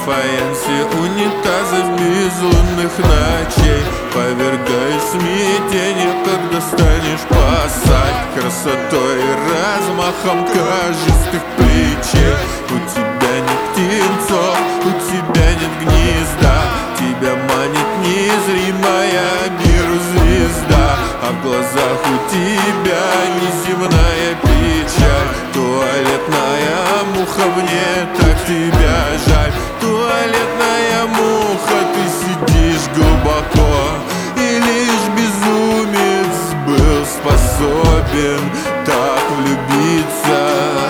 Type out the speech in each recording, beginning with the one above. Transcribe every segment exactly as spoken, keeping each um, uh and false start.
фаянсе унитазов безлунных ночей. Повергаюсь в смятение, когда станешь спасать красотой и размахом кажистых плечей. У тебя нет птенцов, у тебя нет гнезда, тебя манит незримая миру звезда, а в глазах у тебя неземная печаль. Туалетная муха, мне так тебя жаль. Туалетная муха, ты сидишь глубоко, и лишь безумец был способен так влюбиться.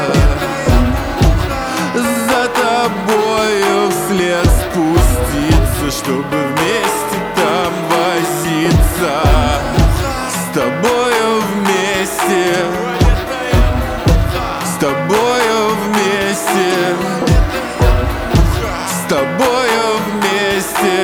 За тобою вслед спуститься, чтобы вместе там возиться. С тобою вместе, с тобою вместе, с тобою вместе.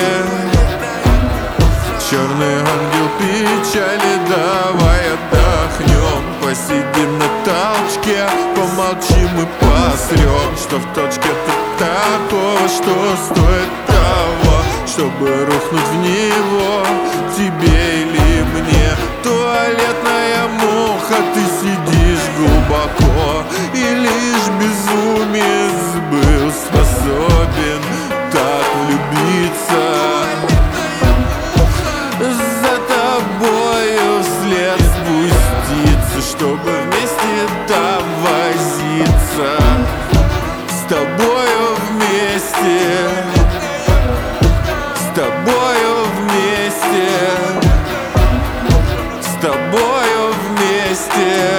Черный ангел печали, давай отдохнем, посидим на толчке, помолчим и посрем, что в точке-то такого, что стоит того, чтобы рухнуть в него, тебе или мне. Туалетная муха, ты сидишь глубоко, и лишь безумец был способен так влюбиться. За тобою вслед спуститься, чтобы вместе там возиться. С тобою вместе, с тобою вместе, с тобою вместе.